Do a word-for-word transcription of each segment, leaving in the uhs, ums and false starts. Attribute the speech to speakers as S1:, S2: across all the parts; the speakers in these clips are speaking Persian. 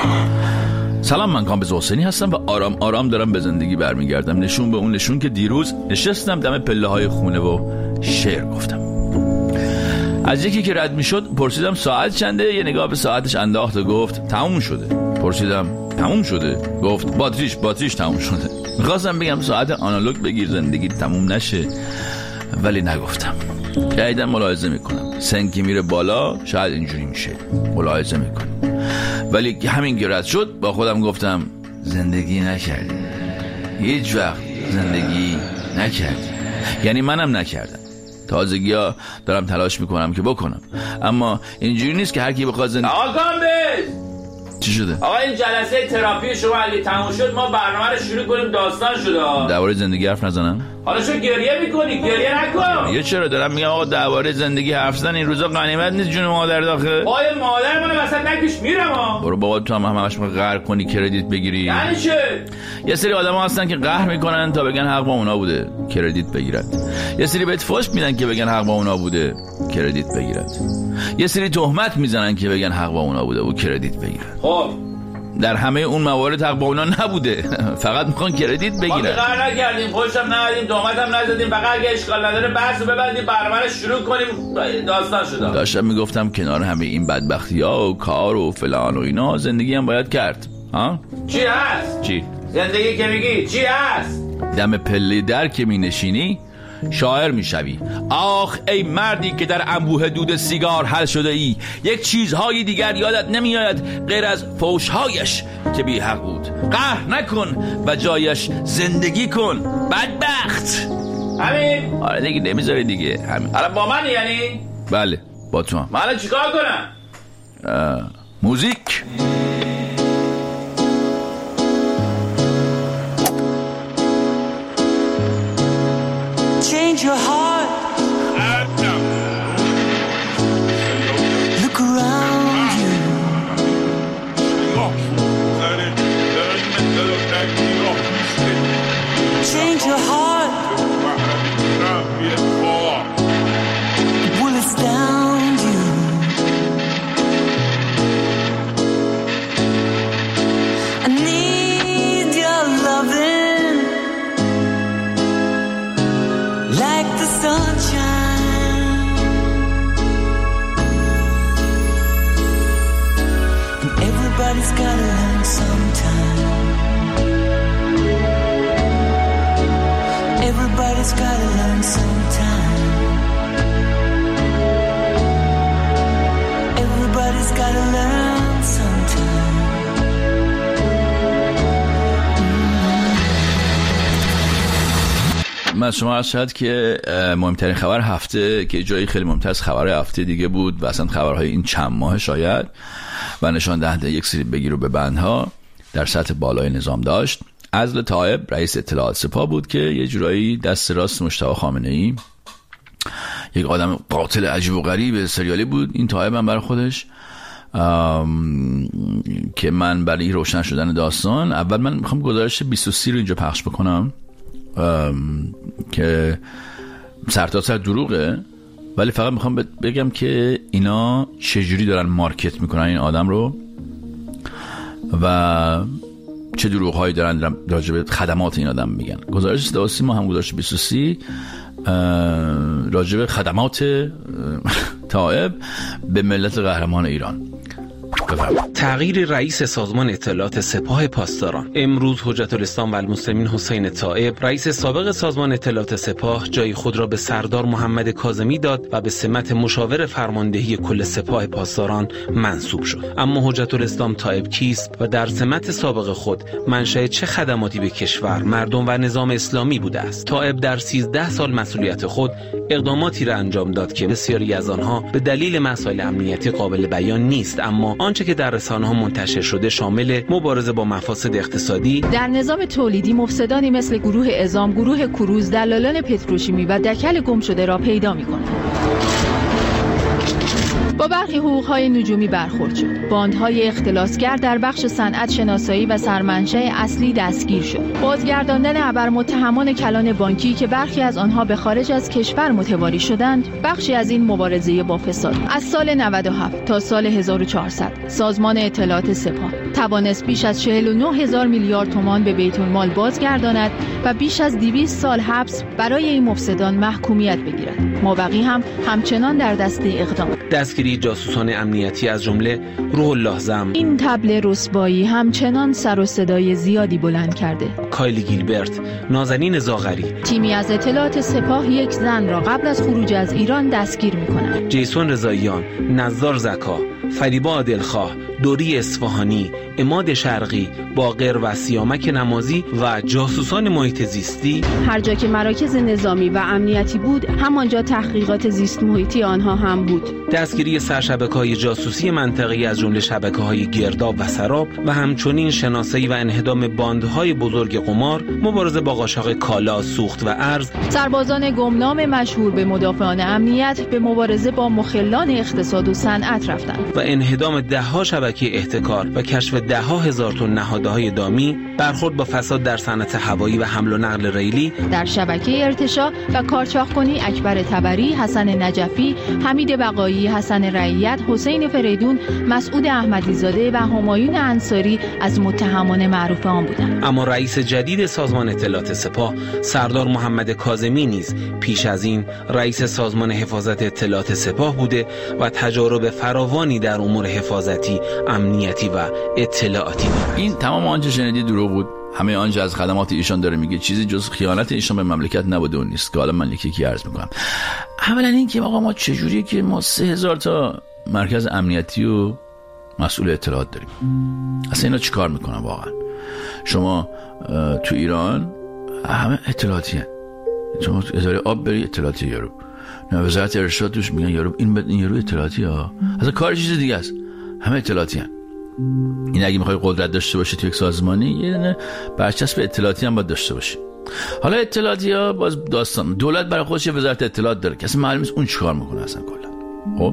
S1: سلام، من کامبیز حسینی هستم و آرام آرام دارم به زندگی برمیگردم، نشون به اون نشون که دیروز نشستم دم پله های خونه و شعر گفتم. از یکی که رد میشد پرسیدم ساعت چنده، یه نگاه به ساعتش انداخت و گفت تموم شده. پرسیدم تموم شده؟ گفت باتریش باتریش تموم شده. میخواستم بگم ساعت آنالوگ بگیر زندگی تموم نشه، ولی نگفتم. جدیدن ملاحظه میکنم سن که میره بالا شاید اینجوری میشه، ملاحظه میکنم. ولی همین که رد شد با خودم گفتم زندگی نکردی، هیچ وقت زندگی نکردی. یعنی منم نکردم، تازگی ها دارم تلاش میکنم که بکنم، اما اینجوری نیست که هر کی بخواد زندگی.
S2: آقا کامبیز
S1: چی شده؟
S2: آقا این جلسه تراپی شما اگه تموم شد ما برنامه رو شروع کنیم. داستان شده
S1: درباره زندگی حرف نزنم؟
S2: حالا شو گریه میکنی؟ گریه نکن.
S1: یه چرا دارم میگم آقا درباره زندگی حرف زدن این روزا غنیمت نیست جون مادر داخل.
S2: پای مادر من وسط نکش میرم ها.
S1: برو بابا تو هم همش قهر کنی کردیت بگیری.
S2: یعنی چه؟
S1: یه سری آدما هستن که قهر میکنن تا بگن حق با اونا بوده کردیت بگیرن. یه سری بهت فحش میدن که بگن حق با اونا بوده کردیت بگیرن. یه سری تهمت میزنن که بگن حق با اونا بوده و کردیت بگیرن.
S2: خب
S1: در همه اون موارد حق با اونا نبوده، فقط میخوان کردیت بگیرن.
S2: ما قهر نکردیم، پشتم ندادیم، تهمتم نزدیم، فقط اگه اشکال نداره بحثو ببندیم، برنامه رو شروع کنیم. داستان شده.
S1: داشتم میگفتم کنار همه این بدبختی‌ها و کار و فلان و اینا زندگی هم باید کرد. ها؟
S2: چی هست؟
S1: چی؟
S2: زندگی که میگی چی هست؟
S1: دم پله در که می نشینی شاعر می شوی. آخ ای مردی که در انبوه دود سیگار حل شده ای، یک چیزهای دیگر یادت نمی آید غیر از فوشهایش که بی حق بود. قهر نکن و جایش زندگی کن بدبخت.
S2: همین؟
S1: آره دیگه نمیذاری دیگه همین.
S2: حالا با من یعنی؟
S1: بله با تو هم.
S2: من الان چیکار کنم؟
S1: موزیک.
S3: Change your heart. Look around you. Change your heart. It will astound you. I need your loving. Like the sunshine, and everybody's gotta learn sometime. Everybody's gotta learn sometime. Everybody's gotta learn sometime.
S1: من شما عرض شد که مهمترین خبر هفته که جایی خیلی مهمتر از خبر هفته دیگه بود و اصلا خبرهای این چند ماه شاید و نشان دهنده یک سری بگیر و ببندها در سطح بالای نظام داشت. عزل طائب رئیس اطلاعات سپاه بود که یه جورایی دست راست مجتبی خامنه‌ای، یک آدم قاتل عجیب و غریب سریالی بود این طائب هم برای خودش، که من برای روشن شدن داستان اول من میخوام گزارش بیست و سه رو اینجا پخش بکنم که سرتا سر دروغه، ولی فقط میخوام بگم که اینا چجوری دارن مارکت میکنن این آدم رو و چه دروغ هایی دارن راجع به خدمات این آدم میگن. گزارش داسی ما هم گزارش بیست و سه راجع به خدمات طائب به ملت قهرمان ایران.
S4: تغییر رئیس سازمان اطلاعات سپاه پاسداران. امروز حجت الاسلام و المسلمین حسین طائب رئیس سابق سازمان اطلاعات سپاه جای خود را به سردار محمد کاظمی داد و به سمت مشاور فرماندهی کل سپاه پاسداران منصوب شد. اما حجت الاسلام طائب کیست و در سمت سابق خود منشأ چه خدماتی به کشور، مردم و نظام اسلامی بوده است؟ طائب در سیزده سال مسئولیت خود اقداماتی را انجام داد که بسیاری از آنها به دلیل مسائل امنیتی قابل بیان نیست، اما آنچه که در رسانه‌ها منتشر شده شامل مبارزه با مفاسد اقتصادی
S5: در نظام تولیدی، مفسدانی مثل گروه اعزام، گروه کروز، دلالان پتروشیمی و دکل گم شده را پیدا می‌کنند. با برخی حقوق‌های نجومی برخورد شد. باندهای اختلاسگر در بخش صنعت شناسایی و سرمنشأ اصلی دستگیر شد. بازگرداندن ابرمتهمان کلان بانکی که برخی از آنها به خارج از کشور متواری شدند، بخشی از این مبارزه با فساد. از سال نود و هفت تا سال هزار و چهارصد سازمان اطلاعات سپاه توانست بیش از چهل و نه هزار میلیارد تومان به بیت المال بازگرداند و بیش از دویست سال حبس برای این مفسدان محکومیت بگیرد. مابقی هم همچنان در دسته اقدام.
S4: دستگیری جاسوسان امنیتی از جمله روح الله زم.
S5: این طبل رسوایی همچنان سر و صدای زیادی بلند کرده.
S4: کایلی گیلبرت، نازنین زاغری.
S5: تیمی از اطلاعات سپاه یک زن را قبل از خروج از ایران دستگیر می‌کند.
S4: جیسون رضاییان، نزار زکا، فریبا عادلخواه، دوری اصفهانی، عماد شرقی، باقر و سیامک نمازی و جاسوسان محیط زیستی.
S6: هر جا که مراکز نظامی و امنیتی بود، همانجا تحقیقات زیست محیطی آنها هم بود.
S4: دستگیری سرشبکه‌های جاسوسی منطقه‌ای از جمله شبکه‌های گرداب و سراب و همچنین شناسایی و انهدام باندهای بزرگ قمار، مبارزه با قاچاق کالا، سوخت و ارز.
S5: سربازان گمنام مشهور به مدافعان امنیت به مبارزه با مخلان اقتصاد و صنعت رفتند
S4: و انهدام ده‌ها شبکه احتکار و کشف ده‌ها هزار تن نهادهای دامی، برخورد با فساد در صنعت هوایی و حمل و نقل ریلی.
S5: در شبکه ارتشا و کارچاخ‌کنی اکبر طبری، حسن نجفی، حمید بقایی، حسن رعیت، حسین فریدون، مسعود احمدیزاده و همایون انصاری از متهمان معروف آن بودند.
S4: اما رئیس جدید سازمان اطلاعات سپاه، سردار محمد کاظمی نیز پیش از این رئیس سازمان حفاظت اطلاعات سپاه بوده و تجارب فراوانی در امور حفاظتی، امنیتی و اطلاعاتی دارد.
S1: این تمام آنچه شنیدی دروغ بود. همه آنچه از خدمات ایشان داره میگه چیزی جز خیانت ایشان به مملکت نبوده و نیست که حالا من یکی یکی عرض میکنم. اولا این که آقا ما چجوریه که ما سه هزار تا مرکز امنیتی و مسئول اطلاعات داریم؟ اصلا اینا چی کار میکنن واقعا؟ شما تو ایران همه اطلاعاتی هن. شما اداره آب بری اطلاعاتی یارو، نه وزارت ارشاد توش میگن یارو این این یارو اطلاعاتی ها، اصلا کار چیز دیگه است، همه اطلاعاتی هن. این اگه میخوای قدرت داشته باشی تو یک سازمانی یه نه برچسب اطلاعاتی هم باید داشته باشی. حالا اطلاعاتی ها باز داستان، دولت برای خودش وزارت اطلاعات داره که اصلا معلوم نیست اون چیکار میکنه اصلا کلا. خب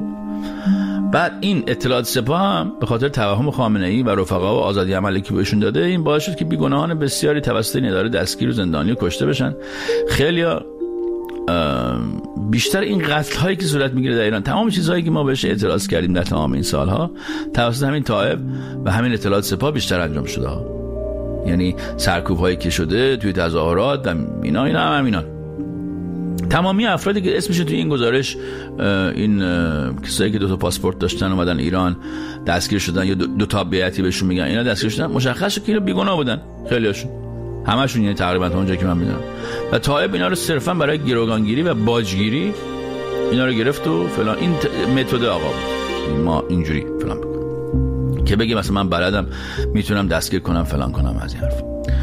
S1: بعد این اطلاعات سپاه هم به خاطر توهم خامنه‌ای و رفقا و آزادی عملی که بهشون داده، این باعث شد که بیگناهان بسیاری توسط این اداره دستگیر و زندانی و کشته بشن. خیلیا بیشتر این قتل هایی که صورت میگیره در ایران، تمام چیزهایی که ما بهش اعتراض کردیم در تمام این سالها توسط همین طائف و همین اطلاعات سپاه بیشتر انجام شده ها. یعنی سرکوب هایی که شده توی تظاهرات و اینا اینا هم همینان. تمامی افرادی که اسمش توی این گزارش این کسایی که دو تا پاسپورت داشتن اومدن ایران دستگیر شدن یا دو, دو تا بیعتی بهشون میگن اینا دستگیر شدن، مشخص شد که اینا بیگناه بودن خیلیاشون، همشون، یعنی تقریبا تا اونجایی که من میدونم. و طائف اینا رو صرفا برای گروگانگیری و باجگیری اینا رو گرفت و فلان. این متد آقا بود، ما اینجوری فلان بکنم که بگیم مثلا من بلدم میتونم دستگیر کنم فلان کنم از این حرف.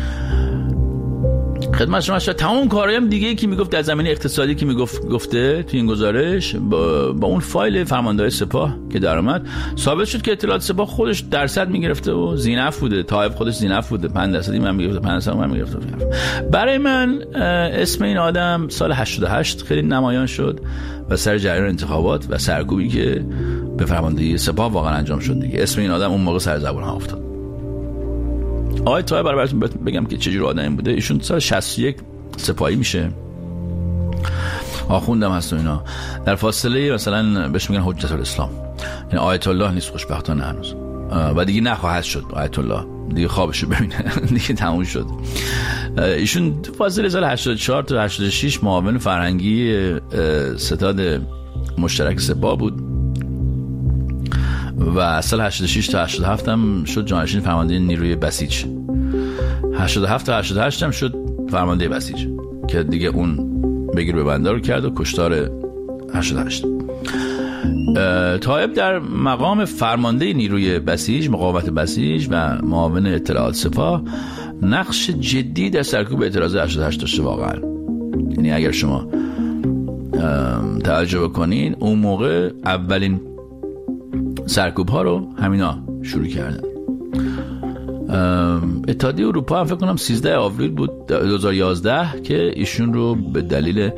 S1: خدمت شما شد تمام کارهایی هم دیگه که میگفت در زمینه اقتصادی که میگفت گفته تو این گزارش با, با اون فایل فرمانداری سپاه که در اومد ثابت شد که اطلاعات سپاه خودش درصد میگرفته و زینف بوده، طائف خودش زینف بوده، پنج درصدی من میگرفته، پنج درصد من میگرفته. برای من اسم این آدم سال هشتاد و هشت خیلی نمایان شد و سر جریان انتخابات و سرکوبی که به فرماندهی سپاه واقعا انجام شد دیگه، اسم این آدم اون موقع سر زبون ها افتاد. آقای طائف برای براتون بگم که چجور آدمی بوده. ایشون سال شصت و یک سپاهی میشه، آخوندم هست و اینا. در فاصله مثلا بهش میگن حجت الاسلام، یعنی آیت الله نیست خوشبختانه هنوز و دیگه نخواهد شد آیت الله، دیگه خوابشو ببینه دیگه تموم شد. ایشون فاصله سال هشتاد و چهار تا هشتاد و شش معاون فرهنگی ستاد مشترک سپاه بود و سال هشتاد و شش تا هشتاد و هفت هم شد جانشین فرمانده نیروی بسیج. هشتاد و هفت تا هشتاد و هشت هم شد فرمانده بسیج که دیگه اون بگیر به بنده رو کرد و کشتار هشتاد و هشت. طائف در مقام فرمانده نیروی بسیج، مقاومت بسیج و معاون اطلاعات سپاه نقش جدی در سرکوب اعتراض هشتاد و هشت داشته واقعا. یعنی اگر شما توجه بکنین اون موقع اولین سرکوب ها رو همینا شروع کردن. اتحادیه اروپا هم فکر کنم سیزده آوریل بود دو هزار و یازده که ایشون رو به دلیل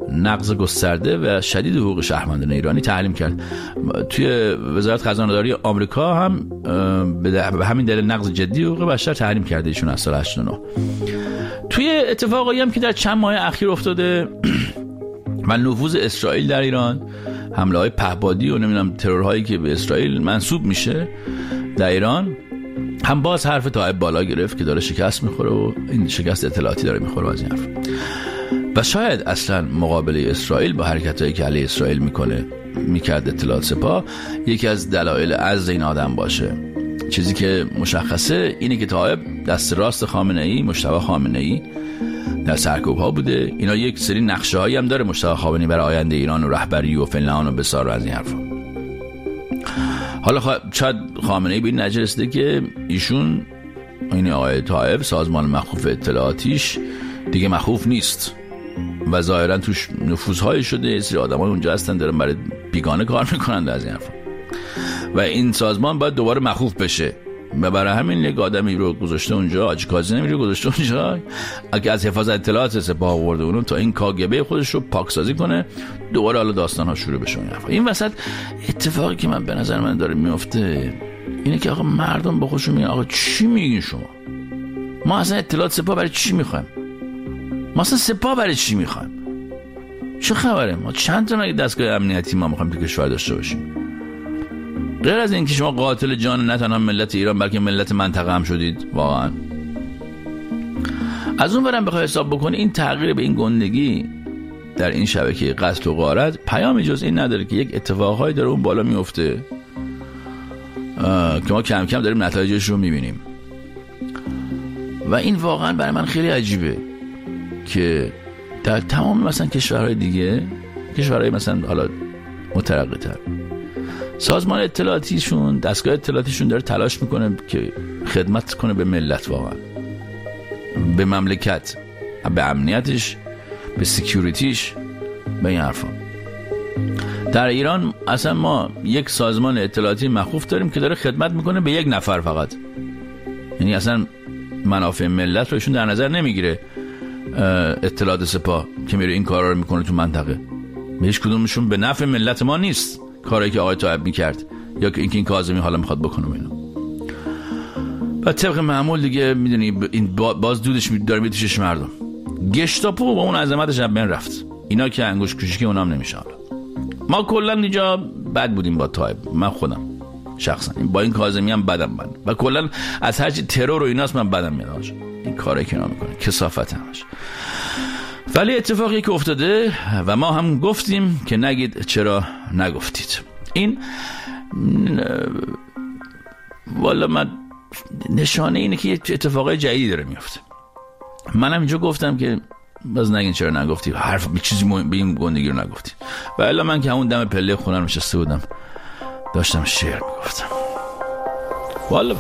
S1: نقض گسترده و شدید حقوق شهروندان ایرانی تعلیم کرد. توی وزارت خزانه‌داری آمریکا هم به همین دلیل نقض جدی حقوق بشر تعلیم کرده ایشون از سال هشتاد و نه. توی اتفاقایی هم که در چند ماه اخیر افتاده و نفوذ اسرائیل در ایران، حمله‌های پهپادی و نمیدونم ترورهایی که به اسرائیل منسوب میشه در ایران، هم باز حرف طائب بالا گرفت که داره شکست میخوره و این شکست اطلاعاتی داره میخوره از این حرف. و شاید اصلا مقابله اسرائیل با حرکتایی که علیه اسرائیل میکنه میکرد اطلاعات سپاه یکی از دلایل عزل این آدم باشه. چیزی که مشخصه اینه که طائب دست راست خامنه‌ای، مجتبی خامنه‌ای در سرکوب ها بوده. اینا یک سری نقشه هایی هم داره مجتبی خامنه‌ای برای آینده ایران و رهبری و فلان و بسار و از این حرفا. حالا خوا... شاید خامنه‌ای به این نتیجه رسیده که ایشون، این آقای طائب، سازمان مخوف اطلاعاتیش دیگه مخوف نیست و ظاهرا توش نفوذهای شده، یه سری آدمای اونجا هستن دارن برای بیگانه کار میکنن از این حرفا و این سازمان باید دوباره مخوف بشه و برای همین یک آدمی رو گذاشته اونجا، حاجی کاظمی رو گذاشته اونجا که از حفاظت اطلاعات سپاه آورده اونو تا این کاگبه خودش رو پاکسازی کنه، دوباره حالا داستان ها شروع بشه. این وسط اتفاقی که من به نظر من داره میفته اینه که آقا مردم با خودشون میگن آقا چی میگین شما؟ ما اصلا اطلاعات سپاه برای چی میخوایم؟ ما اصلا سپاه برای چی میخوایم؟ چه خبره؟ ما چند تا مگه دستگاه امنیتی ما میخوایم تو کشور داشته باشیم؟ غیر از این که شما قاتل جان نه تنها ملت ایران بلکه ملت منطقه هم شدید واقعا. از اون برم بخوای حساب بکنی این تغییر به این گندگی در این شبکه قتل و غارت پیامی جز این نداره که یک اتفاقهایی داره اون بالا میفته که ما کم کم داریم نتایجش رو میبینیم و این واقعا برای من خیلی عجیبه که در تمام مثلا کشورهای دیگه، کشورهای مثلا حالا مترقی تر، سازمان اطلاعاتیشون، دستگاه اطلاعاتیشون داره تلاش میکنه که خدمت کنه به ملت، واقعا به مملکت، به امنیتش، به سکیوریتیش، به این حرفا. در ایران اصلا ما یک سازمان اطلاعاتی مخوف داریم که داره خدمت میکنه به یک نفر فقط، یعنی اصلا منافع ملت رو ایشون در نظر نمیگیره. اطلاعات سپاه که میره این کارا رو میکنه تو منطقه، به هیچ کدومشون به نفع ملت ما نیست کاری که آقای طائب میکرد یا که اینکه این کاظمی حالا میخواد بکنه اینو. و طبق معمول دیگه میدونی این باز دودش داره میتوشش مردم. گشتاپو با اون عظمتش از بین رفت، اینا که انگوش کوچیکی اونام نمیشه. حالا ما کلا اینجا بد بودیم با طائب، من خودم شخصا با این کاظمی هم بدم بند و کلا از هرچی ترور و ایناست من بدم میاد این کاری که اینا میکنه، کثافت همش. ولی اتفاقی که افتاده و ما هم گفتیم که نگید چرا نگفتید. این والا من نشانه اینه که اتفاقای جدیدی داره میفته. منم اینجا گفتم که باز نگین چرا نگفتی، حرف به چیزی به این گندگی رو نگفتی. و الا من که همون دم پله خونم نشسته بودم داشتم شعر میگفتم. والا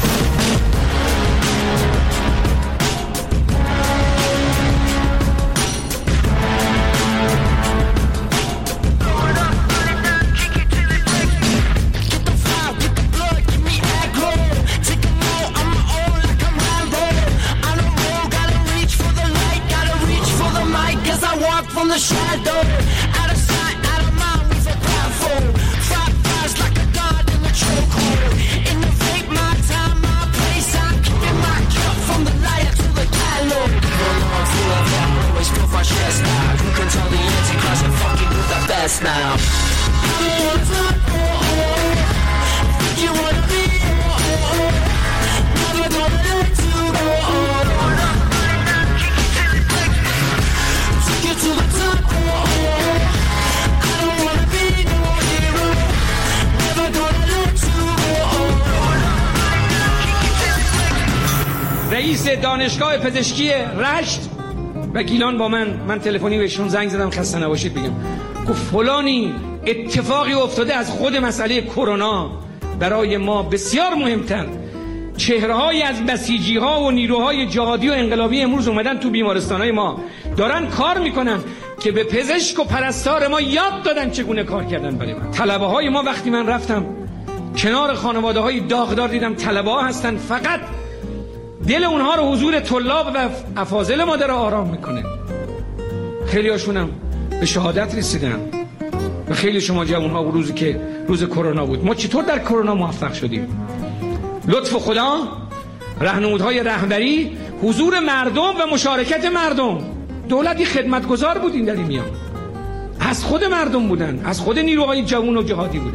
S3: from the shadow, out of sight, out of mind, we so powerful. Fight fires like a god in the chokehold. Innovate my time, my place. I'm keeping my cup from the lighter to the gallows. Hold on to the back, always feel my stress now. You can tell the antichrist I'm fucking with the best now. You wanna talk, oh, oh. Think you wanna be, oh, oh. Never gonna let you go, oh, oh. To the top, oh, oh. I don't wanna be no hero. Never gonna let you go.
S7: رئیس دانشگاه پزشکی رشت و گیلان با من من تلفنی بهشون زنگ زدم خسته نباشید بگم، گفت فلانی اتفاقی افتاده از خود مسئله کرونا برای ما بسیار مهمتر. چهره‌های از بسیجی‌ها و نیروهای جهادی و انقلابی امروز اومدن تو بیمارستان‌های ما دارن کار میکنن که به پزشک و پرستار ما یاد دادن چگونه کار کردن برای من. طلبه‌های ما وقتی من رفتم کنار خانواده‌های داغدار دیدم طلبه‌ها هستن، فقط دل اونها رو حضور طلاب و افاضل ما داره آرام میکنه. خیلی هاشونم به شهادت رسیدن و خیلی شما جوان‌ها روزی که روز کرونا بود. ما چطور در کرونا موفق شدیم؟ لطف خدا، راهنمودهای رهبری، حضور مردم و مشارکت مردم. دولتی خدمتگزار بودین در این میان، از خود مردم بودن، از خود نیروهای جوان و جهادی بودن.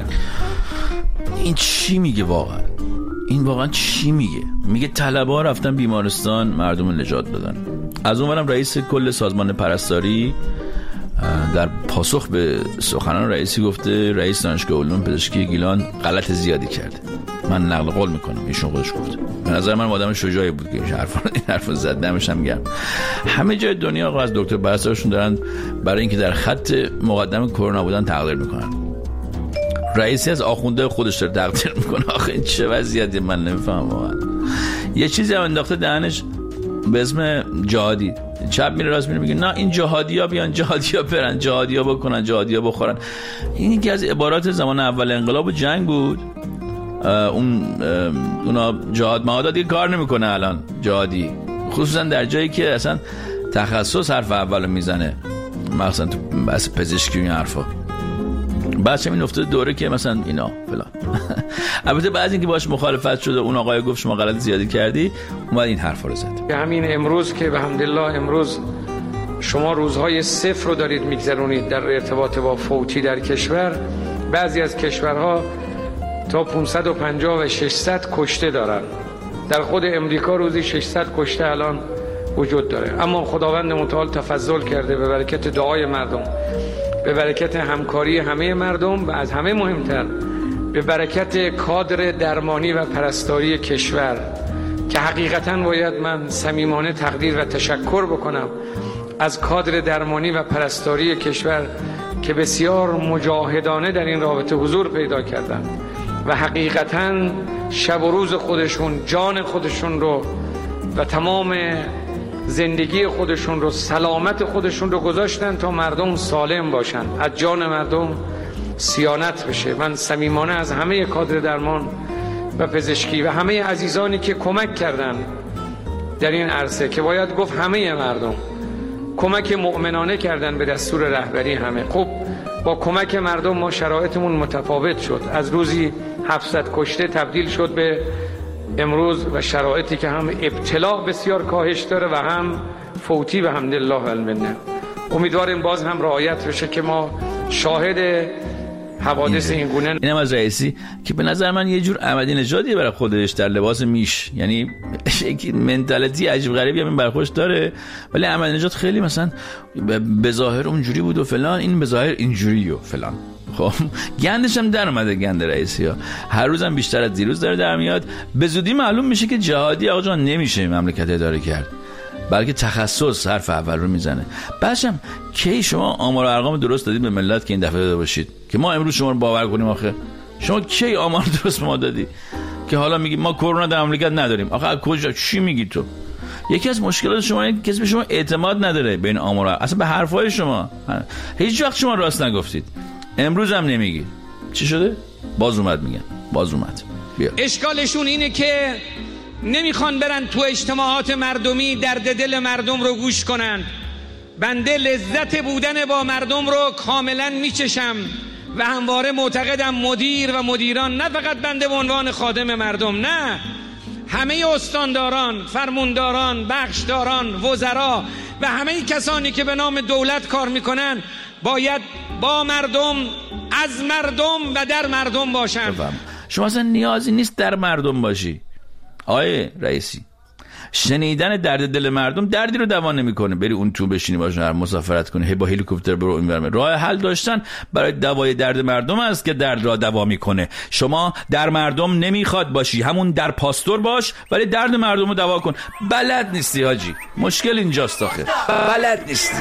S1: این چی میگه واقعا؟ این واقعا چی میگه؟ میگه طلبه‌ها رفتن بیمارستان مردم نجات دادن. از اونورم رئیس کل سازمان پرستاری در پاسخ به سخنان رئیسی گفته رئیس دانشگاه علوم پزشکی گیلان غلط زیادی کرده. من نقل قول میکنم، ایشون خودش گفته. به نظر من آدم شجاعی بود که این حرفا این حرفو زد، دمش هم گرم. همه جای دنیا آقا از دکتر پرستارشون دارن برای اینکه در خط مقدم کرونا بودن تقدیر میکنن. رئیسی از آخونده خودش داره تقدیر میکنه. آخه این چه وضعیتی؟ من نمیفهمم واقعا. یه چیزی هم انداخته دهنش به اسم جهادی. چپ میره راست میره میگه نه این جهادیا بیان، جهادیا برن، جهادیا بکنن، جهادیا بخورن. این یکی از عبارات زمان اول انقلاب و جنگ بود. اون اونا جهاد مهادا دیگه کار نمیکنه الان جهادی، خصوصا در جایی که اصلا تخصص حرف اولو میزنه، مثلا تو بحث پزشکی و این حرفا. بعد چه این افتاده دوره که مثلا اینا فلان. البته بعضی اینکه باش مخالفت شده، اون آقای گفت شما غلط زیادی کردی، اومد این حرفا رو زد.
S7: همین امروز که به حمدالله امروز شما روزهای صفر رو دارید میگذرونید در ارتباط با فوتی در کشور. بعضی از کشورها تا پانصد و پنجاه و ششصد کشته دارن. در خود امریکا روزی ششصد کشته الان وجود داره. اما خداوند متعال تفضل کرده به برکت دعای مردم، به برکت همکاری همه مردم و از همه مهمتر به برکت کادر درمانی و پرستاری کشور که حقیقتاً باید من صمیمانه تقدیر و تشکر بکنم از کادر درمانی و پرستاری کشور که بسیار مجاهدانه در این رابطه حضور پیدا کردن و حقیقتاً شب و روز خودشون، جان خودشون رو و تمام زندگی خودشون رو، سلامت خودشون رو گذاشتن تا مردم سالم باشن، از جان مردم صیانت بشه. من صمیمانه از همه کادر درمان و پزشکی و همه عزیزانی که کمک کردن در این عرصه، که باید گفت همه مردم کمک مؤمنانه کردن به دستور رهبری همه. خب با کمک مردم ما شرایطمون متفاوت شد، از روزی هفتصد کشته تبدیل شد به امروز و شرایطی که هم ابتلا بسیار کاهش داره و هم فوتی به حمدالله المنه. امیدواریم باز هم رعایت بشه که ما شاهد حوادث این گونه.
S1: اینم از رئیسی که به نظر من یه جور احمدی نژادی برای خودش در لباس میش، یعنی شکلی منتالیتی عجیب غریبی هم برای خودش داره، ولی احمدی نژاد خیلی مثلا به ظاهر اونجوری بود و فلان، این به ظاهر اینجوری و فلان. خب گندش هم در اومده، گند رئیسی ها هر روزم بیشتر از دیروز داره در میاد. به زودی معلوم میشه که جهادی آقا جان نمیشه مملکت اداره کرد، بلکه تخصص حرف اول رو میزنه. بعدشم کی شما آمار و ارقام درست دادید به ملت که این دفعه داده باشید که ما امروز شما رو باور کنیم؟ آخه شما کی آمار درست ما دادی که حالا میگی ما کرونا در مملکت نداریم؟ آخه کجا؟ چی میگی تو؟ یکی از مشکلات شما اینه که کسی به شما اعتماد نداره بین آمار، اصلا به حرفای شما هیچ وقت شما راست نگفتید، امروز هم نمیگی. چی شده؟ باز اومد میگن، باز اومد. بیا.
S7: اشکالشون اینه که نمیخوان برن تو اجتماعات مردمی درد دل مردم رو گوش کنن. بنده لذت بودن با مردم رو کاملا میچشم و همواره معتقدم مدیر و مدیران، نه فقط بنده به عنوان خادم مردم، نه، همه استانداران، فرمانداران، بخشداران، وزرا و همه کسانی که به نام دولت کار میکنن باید با مردم، از مردم و در مردم باشن.
S1: شما اصلا نیازی نیست در مردم باشی آقای رئیسی. شنیدن درد دل مردم دردی رو دوا نمیکنه. بری اون تو بشینی باشون هر مسافرت کنی، هی با هلیکوپتر برو این ور. راه حل داشتن برای دوای درد مردم است که درد را دوا میکنه. شما در مردم نمیخواد باشی، همون در پاستور باش ولی درد مردم رو دوا کن. بلد نیستی حاجی، مشکل اینجاست آخه، بلد نیستی.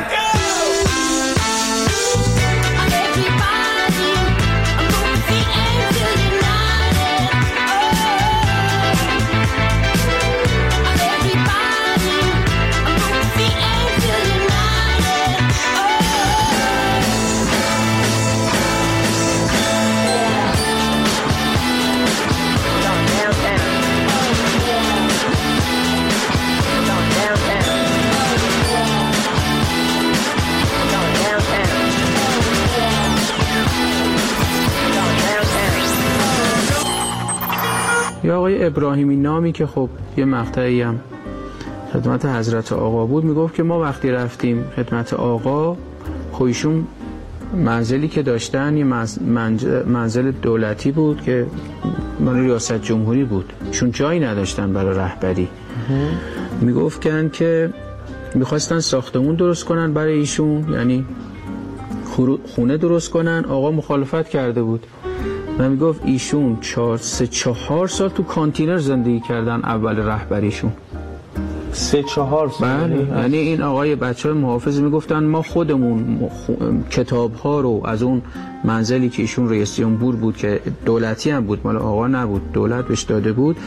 S8: یا آقای ابراهیمی نامی که خب یه مقطعی هم خدمت حضرت آقا بود، میگفت که ما وقتی رفتیم خدمت آقا خویشون منزلی که داشتن یه منزل دولتی بود که مال ریاست جمهوری بود، چون جایی نداشتن برای رهبری. میگفتن که میخواستن ساختمون درست کنن برای ایشون، یعنی خونه درست کنن. آقا مخالفت کرده بود و میگفت ایشون چهار سه چهار سال تو کانتینر زندگی کردن اول رهبریشون.
S4: سه چهار سال.
S8: بله، یعنی این آقای بچه های محافظ میگفتن ما خودمون کتاب ها رو از اون منزلی که ایشون رئیس جمهور بود که دولتی هم بود، مال آقا نبود، دولت بهش داده بود،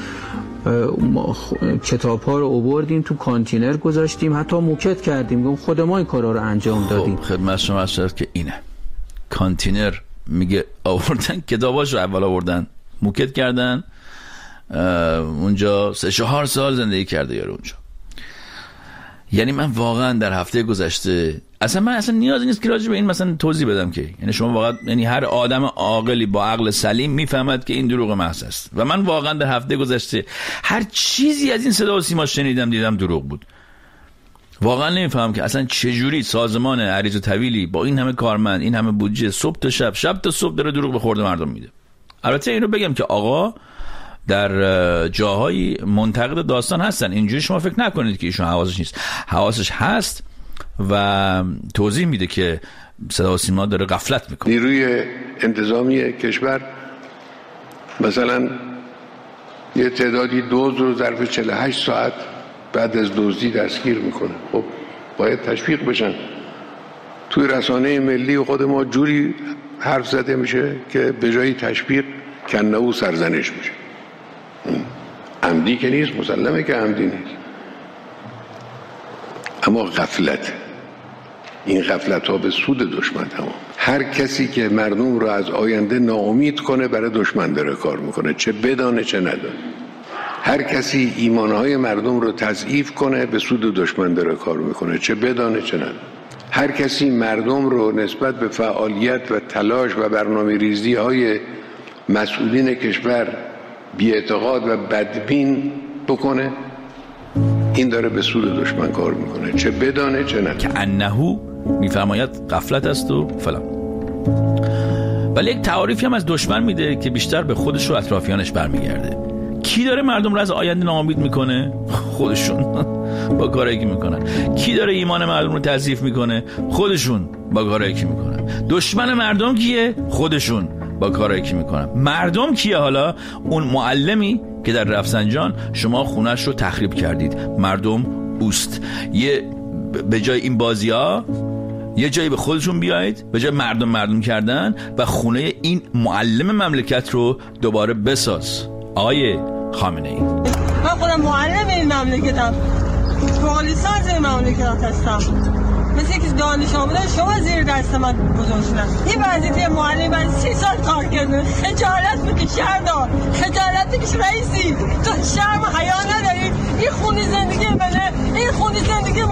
S8: کتاب ها رو آوردیم تو کانتینر گذاشتیم، حتی موکت کردیم، خود ما این کارا رو انجام دادیم.
S1: خب خدمت شما عرض شد که اینه کانتینر، میگه آوردن کتاباش رو اول آوردن موکت کردن، اونجا سه چهار سال زندگی کرده یارو اونجا. یعنی من واقعا در هفته گذشته اصلا من اصلا نیازی نیست که راجع به این مثلا توضیح بدم که، یعنی شما واقعا، یعنی هر آدم عاقلی با عقل سلیم میفهمد که این دروغ محض است. و من واقعا در هفته گذشته هر چیزی از این صدا و سیما شنیدم دیدم دروغ بود. واقعا نمیفهمم که اصلا چجوری سازمان عریض و طویلی با این همه کارمند، این همه بودجه، صبح تا شب شب تا صبح داره دروغ به خورد مردم میده. البته اینو بگم که آقا در جاهای منتقد داستان هستن، اینجوری شما فکر نکنید که ایشون حواسش نیست، حواسش هست و توضیح میده که صدا و سیما داره غفلت میکنه.
S9: نیروی انتظامی کشور مثلا یه تعدادی دزد رو ظرف چهل و هشت ساعت بعد از دزدی دستگیر میکنه. خب باید تشویق بشن. توی رسانه ملی خود ما جوری حرف زده میشه که به جای تشویق کنه و سرزنش میشه. عمدی که نیست، مسلمه که عمدی نیست، اما غفلت، این غفلت ها به سود دشمن تمام. هر کسی که مردم رو از آینده ناامید کنه برای دشمن داره کار میکنه، چه بدانه چه ندانه. هر کسی ایمانهای مردم رو تضعیف کنه به سود دشمن داره کار میکنه، چه بدانه چه ندانه. هر کسی مردم رو نسبت به فعالیت و تلاش و برنامه ریزی های مسئولین کشور بی‌اعتقاد و بدبین بکنه، این داره به سود دشمن کار میکنه، چه بدانه چه ندانه.
S1: که انهو میفرماید غفلت است و فلان. ولی یک تعاریفی هم از دشمن میده که بیشتر به خودش و اطرافیانش برمیگرده. کی داره مردم رو از آینده ناامید میکنه؟ خودشون با کارایی که میکنن. کی داره ایمان مردم رو تضعیف میکنه؟ خودشون با کارایی که میکنن. دشمن مردم کیه؟ خودشون با کارایی که میکنن. مردم کیه حالا؟ اون معلمی که در رفسنجان شما خونش رو تخریب کردید، مردم اوست. یه به جای این بازی ها یه جایی به خودشون بیایید، به جای مردم مردم کردن و خونه این معلم مملکت رو دوباره بساز. آقای خامنه ای،
S10: من خودم معلم این مملکتم، فعالی ساز این مملکت هستم، مثل یکی دانش آموزان شما زیر دست من بزرگ شدن. این وظیفه معلم من سی سال کار کرده، خجالت بکش شهردار، خجالت بکش رئیسی، تو شرم حیا نداری؟ این خونی زندگی منه، این خونی زندگی